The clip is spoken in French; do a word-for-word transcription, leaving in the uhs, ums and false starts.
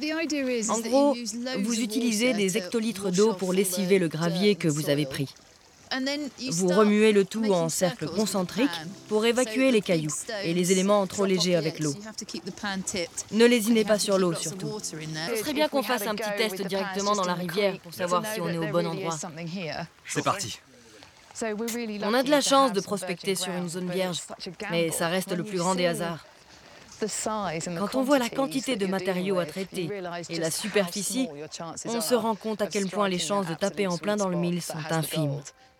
En gros, vous utilisez des hectolitres d'eau pour lessiver le gravier que vous avez pris. Vous remuez le tout en cercle concentrique pour évacuer les cailloux et les éléments trop légers avec l'eau. Ne lésinez pas sur l'eau surtout. Ce serait bien qu'on fasse un petit test directement dans la rivière pour savoir si on est au bon endroit. C'est parti. On a de la chance de prospecter sur une zone vierge, mais ça reste le plus grand des hasards. Quand on voit la quantité de matériaux à traiter et la superficie, on se rend compte à quel point les chances de taper en plein dans le mille sont infimes.